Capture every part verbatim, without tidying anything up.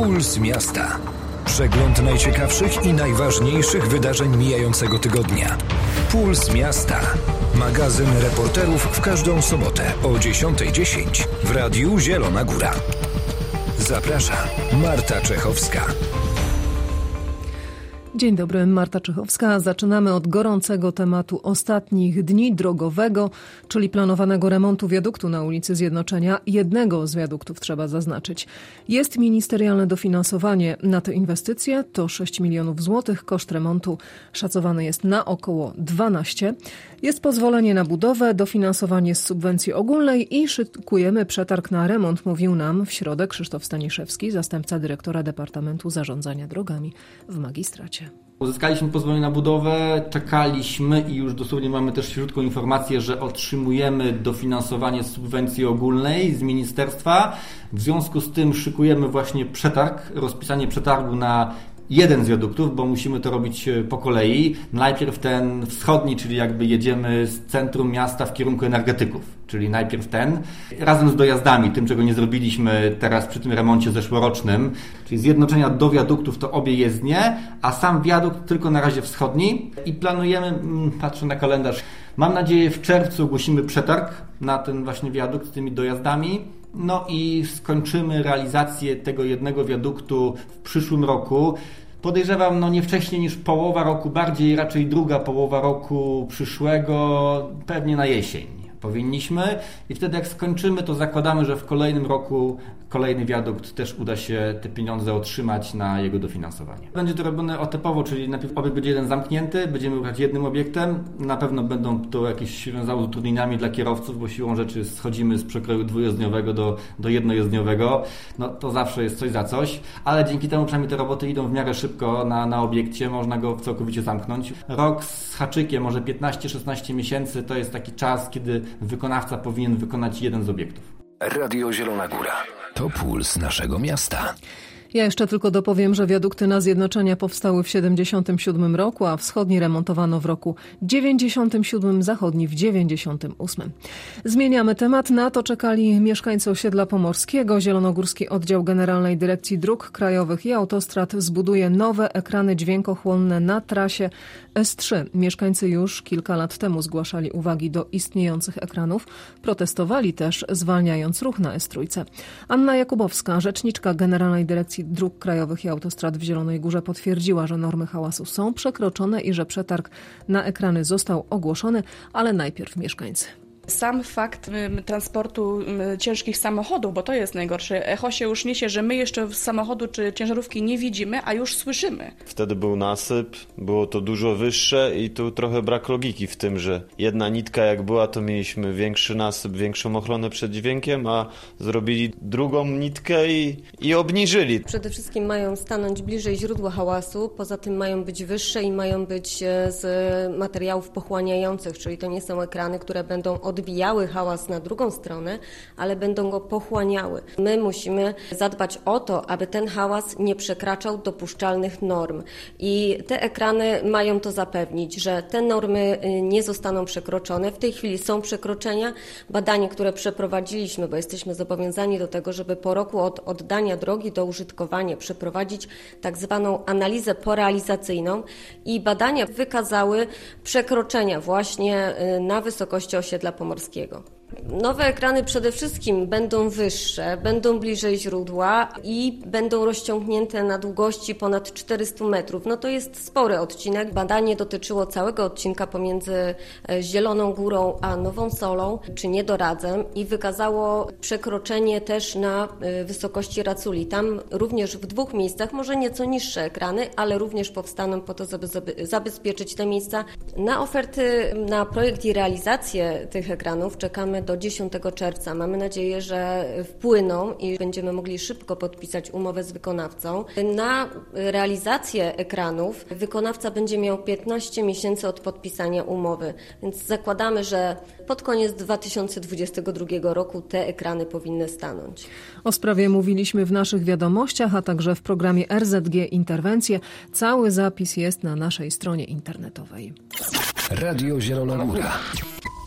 Puls Miasta. Przegląd najciekawszych i najważniejszych wydarzeń mijającego tygodnia. Puls Miasta. Magazyn reporterów w każdą sobotę o dziesiąta dziesięć w Radiu Zielona Góra. Zaprasza Marta Czechowska. Dzień dobry, Marta Czechowska. Zaczynamy od gorącego tematu ostatnich dni drogowego, czyli planowanego remontu wiaduktu na ulicy Zjednoczenia. Jednego z wiaduktów trzeba zaznaczyć. Jest ministerialne dofinansowanie na tę inwestycję, to sześć milionów złotych. Koszt remontu szacowany jest na około dwanaście. Jest pozwolenie na budowę, dofinansowanie z subwencji ogólnej i szykujemy przetarg na remont, mówił nam w środę Krzysztof Staniszewski, zastępca dyrektora Departamentu Zarządzania Drogami w magistracie. Uzyskaliśmy pozwolenie na budowę, czekaliśmy i już dosłownie mamy też świeżutką informację, że otrzymujemy dofinansowanie z subwencji ogólnej z ministerstwa. W związku z tym szykujemy właśnie przetarg, rozpisanie przetargu na jeden z wiaduktów, bo musimy to robić po kolei. Najpierw ten wschodni, czyli jakby jedziemy z centrum miasta w kierunku energetyków, czyli najpierw ten, razem z dojazdami, tym czego nie zrobiliśmy teraz przy tym remoncie zeszłorocznym, czyli zjednoczenia do wiaduktów to obie jezdnie, a sam wiadukt tylko na razie wschodni i planujemy, patrzę na kalendarz, mam nadzieję w czerwcu ogłosimy przetarg na ten właśnie wiadukt z tymi dojazdami. No i skończymy realizację tego jednego wiaduktu w przyszłym roku. Podejrzewam, no nie wcześniej niż połowa roku, bardziej raczej druga połowa roku przyszłego, pewnie na jesień powinniśmy. I wtedy jak skończymy, to zakładamy, że w kolejnym roku kolejny wiadukt też uda się te pieniądze otrzymać na jego dofinansowanie. Będzie to robione etapowo, czyli najpierw obiekt będzie jeden zamknięty, będziemy ruchać jednym obiektem. Na pewno będą to jakieś związane z utrudnieniami dla kierowców, bo siłą rzeczy schodzimy z przekroju dwujezdniowego do, do jednojezdniowego. No to zawsze jest coś za coś, ale dzięki temu przynajmniej te roboty idą w miarę szybko na, na obiekcie, można go całkowicie zamknąć. Rok z haczykiem, może piętnaście szesnaście miesięcy to jest taki czas, kiedy wykonawca powinien wykonać jeden z obiektów. Radio Zielona Góra. To puls naszego miasta. Ja jeszcze tylko dopowiem, że wiadukty na Zjednoczenia powstały w siedemdziesiątym siódmym roku, a wschodni remontowano w roku dziewięćdziesiątym siódmym, zachodni w dziewięćdziesiątym ósmym. Zmieniamy temat. Na to czekali mieszkańcy osiedla pomorskiego. Zielonogórski Oddział Generalnej Dyrekcji Dróg Krajowych i Autostrad zbuduje nowe ekrany dźwiękochłonne na trasie S trzy. Mieszkańcy już kilka lat temu zgłaszali uwagi do istniejących ekranów. Protestowali też, zwalniając ruch na S trzy. Anna Jakubowska, rzeczniczka Generalnej Dyrekcji Dróg Krajowych i Autostrad w Zielonej Górze, potwierdziła, że normy hałasu są przekroczone i że przetarg na ekrany został ogłoszony, ale najpierw mieszkańcy. Sam fakt y, transportu y, ciężkich samochodów, bo to jest najgorsze. Echo się już niesie, że my jeszcze samochodu czy ciężarówki nie widzimy, a już słyszymy. Wtedy był nasyp, było to dużo wyższe i tu trochę brak logiki w tym, że jedna nitka jak była, to mieliśmy większy nasyp, większą ochronę przed dźwiękiem, a zrobili drugą nitkę i, i obniżyli. Przede wszystkim mają stanąć bliżej źródła hałasu, poza tym mają być wyższe i mają być z materiałów pochłaniających, czyli to nie są ekrany, które będą odbijały hałas na drugą stronę, ale będą go pochłaniały. My musimy zadbać o to, aby ten hałas nie przekraczał dopuszczalnych norm. I te ekrany mają to zapewnić, że te normy nie zostaną przekroczone. W tej chwili są przekroczenia. Badanie, które przeprowadziliśmy, bo jesteśmy zobowiązani do tego, żeby po roku od oddania drogi do użytkowania przeprowadzić tak zwaną analizę porealizacyjną i badania wykazały przekroczenia właśnie na wysokości osiedla pomorskiego. Nowe ekrany przede wszystkim będą wyższe, będą bliżej źródła i będą rozciągnięte na długości ponad czterysta metrów. No to jest spory odcinek. Badanie dotyczyło całego odcinka pomiędzy Zieloną Górą a Nową Solą, czy Niedoradzem, i wykazało przekroczenie też na wysokości Raculi. Tam również w dwóch miejscach, może nieco niższe ekrany, ale również powstaną po to, żeby zabezpieczyć te miejsca. Na oferty, na projekt i realizację tych ekranów czekamy do dziesiątego czerwca. Mamy nadzieję, że wpłyną i będziemy mogli szybko podpisać umowę z wykonawcą. Na realizację ekranów wykonawca będzie miał piętnaście miesięcy od podpisania umowy, więc zakładamy, że pod koniec dwa tysiące dwudziestego drugiego roku te ekrany powinny stanąć. O sprawie mówiliśmy w naszych wiadomościach, a także w programie R Z G Interwencje. Cały zapis jest na naszej stronie internetowej. Radio Zielona Góra.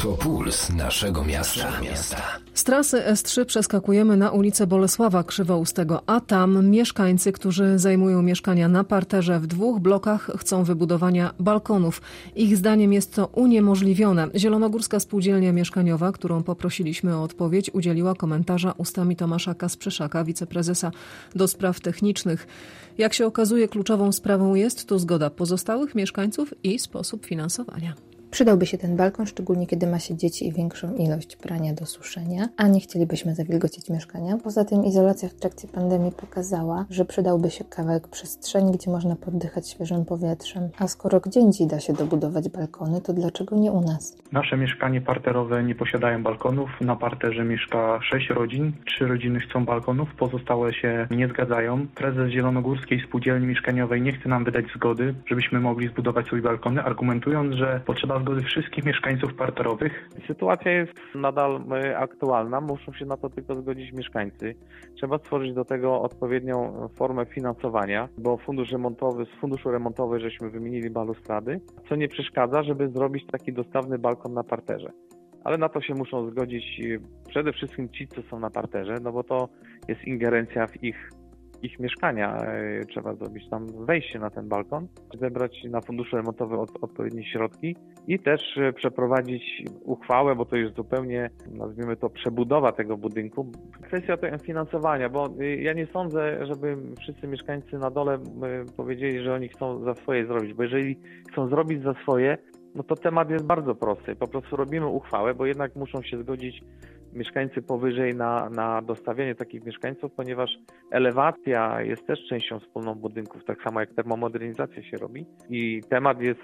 To puls naszego miasta. miasta. Z trasy S trzy przeskakujemy na ulicę Bolesława Krzywoustego, a tam mieszkańcy, którzy zajmują mieszkania na parterze w dwóch blokach, chcą wybudowania balkonów. Ich zdaniem jest to uniemożliwione. Zielonogórska Spółdzielnia Mieszkaniowa, którą poprosiliśmy o odpowiedź, udzieliła komentarza ustami Tomasza Kasprzeszaka, wiceprezesa do spraw technicznych. Jak się okazuje, kluczową sprawą jest tu zgoda pozostałych mieszkańców i sposób finansowania. Przydałby się ten balkon, szczególnie kiedy ma się dzieci i większą ilość prania do suszenia, a nie chcielibyśmy zawilgocić mieszkania. Poza tym izolacja w trakcie pandemii pokazała, że przydałby się kawałek przestrzeni, gdzie można poddychać świeżym powietrzem. A skoro gdzie indziej da się dobudować balkony, to dlaczego nie u nas? Nasze mieszkanie parterowe nie posiadają balkonów. Na parterze mieszka sześć rodzin. Trzy rodziny chcą balkonów, pozostałe się nie zgadzają. Prezes Zielonogórskiej Spółdzielni Mieszkaniowej nie chce nam wydać zgody, żebyśmy mogli zbudować sobie balkony, argumentując, że potrzeba zgody wszystkich mieszkańców parterowych. Sytuacja jest nadal aktualna, muszą się na to tylko zgodzić mieszkańcy. Trzeba stworzyć do tego odpowiednią formę finansowania, bo fundusz remontowy, z funduszu remontowy żeśmy wymienili balustrady, co nie przeszkadza, żeby zrobić taki dostawny balkon na parterze. Ale na to się muszą zgodzić przede wszystkim ci, co są na parterze, no bo to jest ingerencja w ich ich mieszkania. Trzeba zrobić tam wejście na ten balkon, zebrać na funduszu remontowy od, odpowiednie środki i też przeprowadzić uchwałę, bo to jest zupełnie, nazwijmy to, przebudowa tego budynku. Kwestia tego finansowania, bo ja nie sądzę, żeby wszyscy mieszkańcy na dole powiedzieli, że oni chcą za swoje zrobić, bo jeżeli chcą zrobić za swoje, no to temat jest bardzo prosty. Po prostu robimy uchwałę, bo jednak muszą się zgodzić mieszkańcy powyżej na, na dostawianie takich mieszkańców, ponieważ elewacja jest też częścią wspólną budynków, tak samo jak termomodernizacja się robi. I temat jest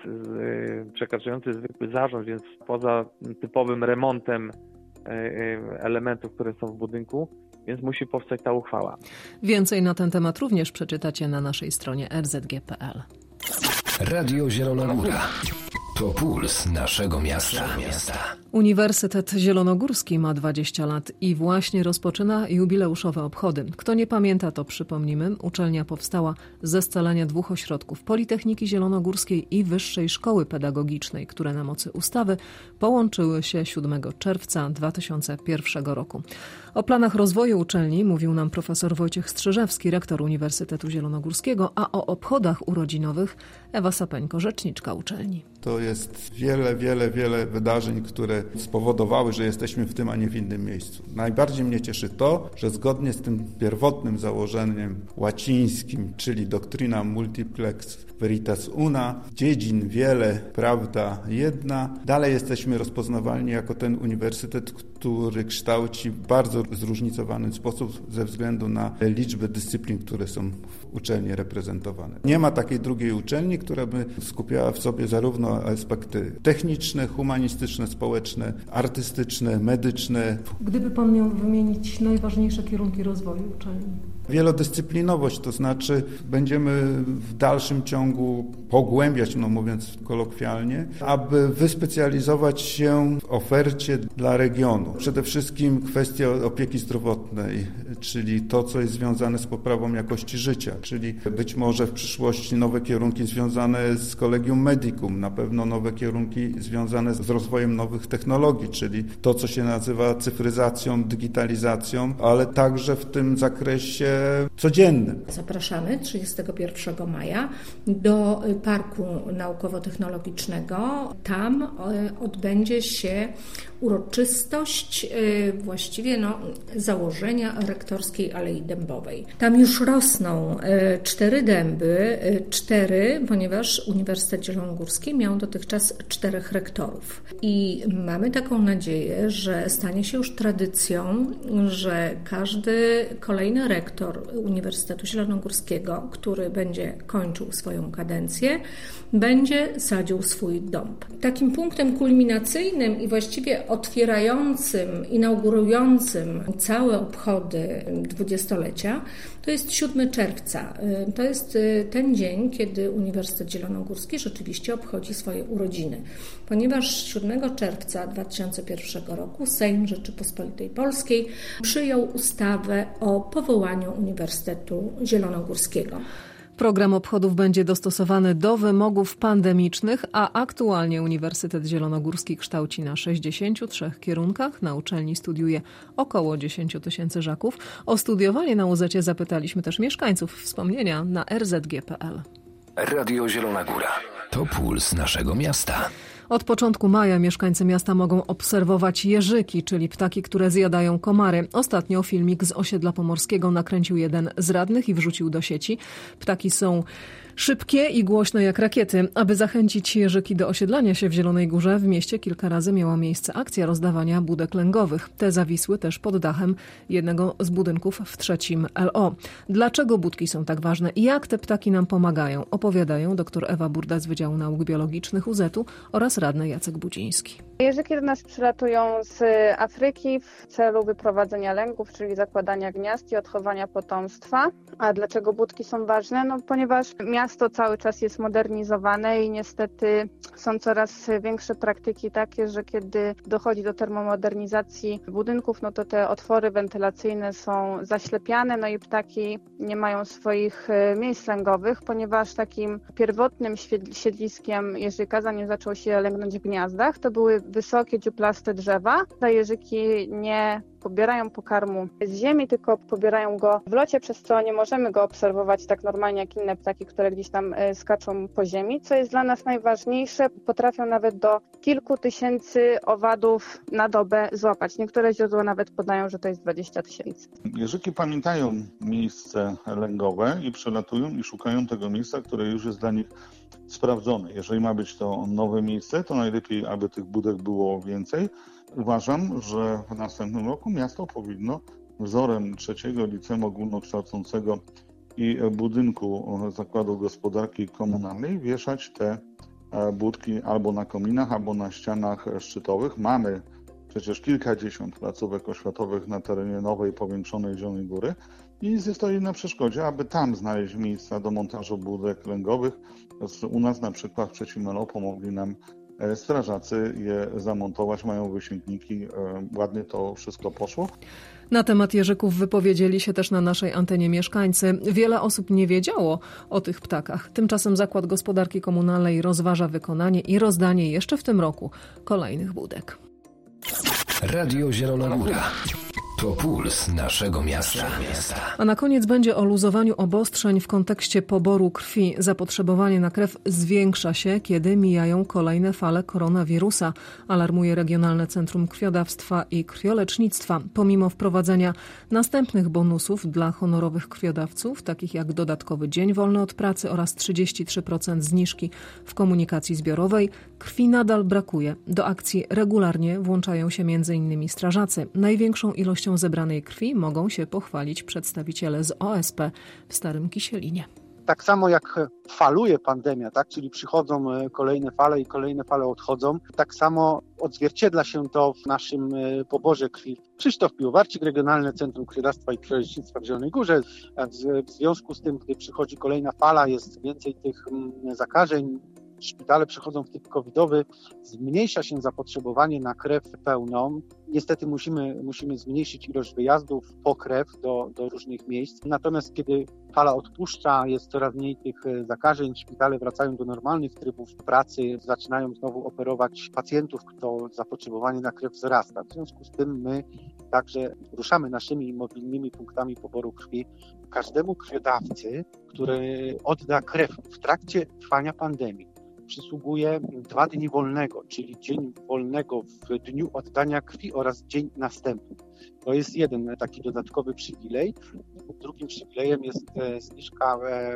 y, przekraczający zwykły zarząd, więc poza typowym remontem y, y, elementów, które są w budynku, więc musi powstać ta uchwała. Więcej na ten temat również przeczytacie na naszej stronie r z g kropka p l. Radio Zielonogóra. To puls naszego miasta. miasta. Uniwersytet Zielonogórski ma dwadzieścia lat i właśnie rozpoczyna jubileuszowe obchody. Kto nie pamięta, to przypomnimy. Uczelnia powstała ze scalenia dwóch ośrodków: Politechniki Zielonogórskiej i Wyższej Szkoły Pedagogicznej, które na mocy ustawy połączyły się siódmego czerwca dwa tysiące pierwszego roku. O planach rozwoju uczelni mówił nam profesor Wojciech Strzyżewski, rektor Uniwersytetu Zielonogórskiego, a o obchodach urodzinowych Ewa Sapeńko, rzeczniczka uczelni. To jest wiele, wiele, wiele wydarzeń, które spowodowały, że jesteśmy w tym, a nie w innym miejscu. Najbardziej mnie cieszy to, że zgodnie z tym pierwotnym założeniem łacińskim, czyli doctrina multiplex veritas una, dziedzin wiele, prawda jedna, dalej jesteśmy rozpoznawalni jako ten uniwersytet, który kształci w bardzo zróżnicowany sposób ze względu na liczbę dyscyplin, które są w uczelni reprezentowane. Nie ma takiej drugiej uczelni, która by skupiała w sobie zarówno aspekty techniczne, humanistyczne, społeczne, artystyczne, medyczne. Gdyby pan miał wymienić najważniejsze kierunki rozwoju uczelni? Wielodyscyplinowość, to znaczy będziemy w dalszym ciągu pogłębiać, no mówiąc kolokwialnie, aby wyspecjalizować się w ofercie dla regionu. Przede wszystkim kwestia opieki zdrowotnej, czyli to, co jest związane z poprawą jakości życia, czyli być może w przyszłości nowe kierunki związane z Collegium Medicum, na pewno nowe kierunki związane z rozwojem nowych technologii, czyli to, co się nazywa cyfryzacją, digitalizacją, ale także w tym zakresie codziennym. Zapraszamy trzydziestego pierwszego maja do Parku Naukowo-Technologicznego. Tam odbędzie się uroczystość właściwie no, założenia rektorskiej Alei Dębowej. Tam już rosną cztery dęby, cztery, ponieważ Uniwersytet Zielonogórski miał dotychczas czterech rektorów. I mamy taką nadzieję, że stanie się już tradycją, że każdy kolejny rektor Uniwersytetu Zielonogórskiego, który będzie kończył swoją kadencję, będzie sadził swój dąb. Takim punktem kulminacyjnym i właściwie otwierającym, inaugurującym całe obchody dwudziestolecia to jest siódmego czerwca. To jest ten dzień, kiedy Uniwersytet Zielonogórski rzeczywiście obchodzi swoje urodziny. Ponieważ siódmego czerwca dwa tysiące pierwszego roku Sejm Rzeczypospolitej Polskiej przyjął ustawę o powołaniu Uniwersytetu Zielonogórskiego. Program obchodów będzie dostosowany do wymogów pandemicznych, a aktualnie Uniwersytet Zielonogórski kształci na sześćdziesięciu trzech kierunkach. Na uczelni studiuje około dziesięć tysięcy Żaków. O studiowanie na U Z ecie zapytaliśmy też mieszkańców. Wspomnienia na r z g kropka p l. Radio Zielona Góra. To puls naszego miasta. Od początku maja mieszkańcy miasta mogą obserwować jeżyki, czyli ptaki, które zjadają komary. Ostatnio filmik z osiedla pomorskiego nakręcił jeden z radnych i wrzucił do sieci. Ptaki są szybkie i głośne jak rakiety. Aby zachęcić jeżyki do osiedlania się w Zielonej Górze, w mieście kilka razy miała miejsce akcja rozdawania budek lęgowych. Te zawisły też pod dachem jednego z budynków w trzecim L O. Dlaczego budki są tak ważne i jak te ptaki nam pomagają, opowiadają dr Ewa Burda z Wydziału Nauk Biologicznych U Z etu oraz radny Jacek Budziński. Jeżyki do nas przylatują z Afryki w celu wyprowadzenia lęgów, czyli zakładania gniazd i odchowania potomstwa. A dlaczego budki są ważne? No ponieważ miasto cały czas jest modernizowane i niestety są coraz większe praktyki takie, że kiedy dochodzi do termomodernizacji budynków, no to te otwory wentylacyjne są zaślepiane, no i ptaki nie mają swoich miejsc lęgowych, ponieważ takim pierwotnym siedliskiem jeżyka, zanim zaczął się lęgnąć w gniazdach, to były wysokie, dziuplaste drzewa. Te jeżyki nie pobierają pokarmu z ziemi, tylko pobierają go w locie, przez co nie możemy go obserwować tak normalnie jak inne ptaki, które gdzieś tam skaczą po ziemi. Co jest dla nas najważniejsze, potrafią nawet do kilku tysięcy owadów na dobę złapać. Niektóre źródła nawet podają, że to jest dwadzieścia tysięcy. Jeżyki pamiętają miejsce lęgowe i przelatują i szukają tego miejsca, które już jest dla nich sprawdzone. Jeżeli ma być to nowe miejsce, to najlepiej, aby tych budek było więcej. Uważam, że w następnym roku miasto powinno wzorem trzeciego liceum ogólnokształcącego i budynku Zakładu Gospodarki Komunalnej wieszać te budki albo na kominach, albo na ścianach szczytowych. Mamy przecież kilkadziesiąt placówek oświatowych na terenie nowej, powiększonej Zielonej Góry i nic nie stoi na przeszkodzie, aby tam znaleźć miejsca do montażu budek lęgowych. U nas na przykład w trzecim L O pomogli nam strażacy je zamontować, mają wysięgniki, ładnie to wszystko poszło. Na temat jeżyków wypowiedzieli się też na naszej antenie mieszkańcy. Wiele osób nie wiedziało o tych ptakach. Tymczasem Zakład Gospodarki Komunalnej rozważa wykonanie i rozdanie jeszcze w tym roku kolejnych budek. Radio Zielona Góra. To puls naszego miasta. A na koniec będzie o luzowaniu obostrzeń w kontekście poboru krwi. Zapotrzebowanie na krew zwiększa się, kiedy mijają kolejne fale koronawirusa, alarmuje Regionalne Centrum Krwiodawstwa i Krwiolecznictwa. Pomimo wprowadzenia następnych bonusów dla honorowych krwiodawców, takich jak dodatkowy dzień wolny od pracy oraz trzydzieści trzy procent zniżki w komunikacji zbiorowej, krwi nadal brakuje. Do akcji regularnie włączają się między innymi strażacy. Największą ilością zebranej krwi mogą się pochwalić przedstawiciele z O S P w Starym Kisielinie. Tak samo jak faluje pandemia, tak, czyli przychodzą kolejne fale i kolejne fale odchodzą, tak samo odzwierciedla się to w naszym poborze krwi. Krzysztof Piłowarczyk, Regionalne Centrum Krwiodawstwa i Krwiolecznictwa w Zielonej Górze. W związku z tym, gdy przychodzi kolejna fala, jest więcej tych zakażeń, szpitale przechodzą w typ covidowy, zmniejsza się zapotrzebowanie na krew pełną. Niestety musimy, musimy zmniejszyć ilość wyjazdów po krew do, do różnych miejsc. Natomiast kiedy fala odpuszcza, jest coraz mniej tych zakażeń, szpitale wracają do normalnych trybów pracy, zaczynają znowu operować pacjentów, to zapotrzebowanie na krew wzrasta. W związku z tym my także ruszamy naszymi mobilnymi punktami poboru krwi. Każdemu krwiodawcy, który odda krew w trakcie trwania pandemii, przysługuje dwa dni wolnego, czyli dzień wolnego w dniu oddania krwi oraz dzień następny. To jest jeden taki dodatkowy przywilej. Drugim przywilejem jest zniżka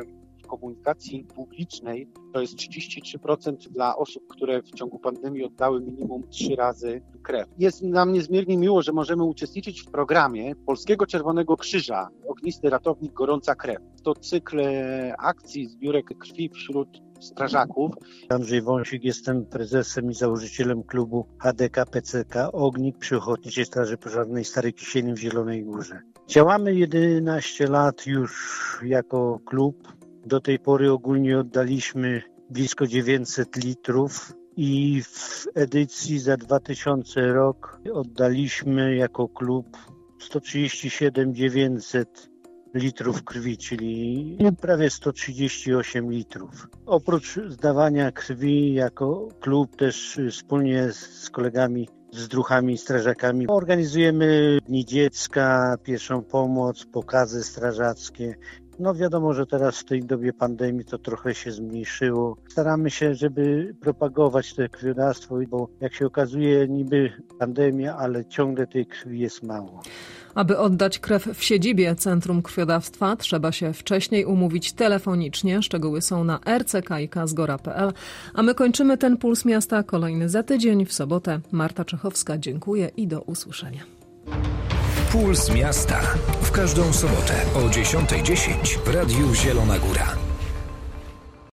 w komunikacji publicznej. To jest trzydzieści trzy procent dla osób, które w ciągu pandemii oddały minimum trzy razy krew. Jest nam niezmiernie miło, że możemy uczestniczyć w programie Polskiego Czerwonego Krzyża Ognisty Ratownik Gorąca Krew. To cykl akcji zbiórek krwi wśród strażaków. Andrzej Wąsik, jestem prezesem i założycielem klubu H D K P C K Ognik przy Ochotniczej Straży Pożarnej Stary Kisielin w Zielonej Górze. Działamy jedenaście lat już jako klub. Do tej pory ogólnie oddaliśmy blisko dziewięćset litrów i w edycji za dwa tysiące rok oddaliśmy jako klub sto trzydzieści siedem tysięcy dziewięćset litrów krwi, czyli prawie sto trzydzieści osiem litrów. Oprócz zdawania krwi jako klub też wspólnie z kolegami z druhami i strażakami organizujemy Dni Dziecka, pierwszą pomoc, pokazy strażackie. No wiadomo, że teraz w tej dobie pandemii to trochę się zmniejszyło. Staramy się, żeby propagować to krwiodawstwo, bo jak się okazuje niby pandemia, ale ciągle tej krwi jest mało. Aby oddać krew w siedzibie Centrum Krwiodawstwa, trzeba się wcześniej umówić telefonicznie. Szczegóły są na r c k i k zgora kropka p l. A my kończymy ten Puls Miasta. Kolejny za tydzień w sobotę. Marta Czechowska, dziękuję i do usłyszenia. Puls Miasta. W każdą sobotę o dziesiąta dziesięć w Radiu Zielona Góra.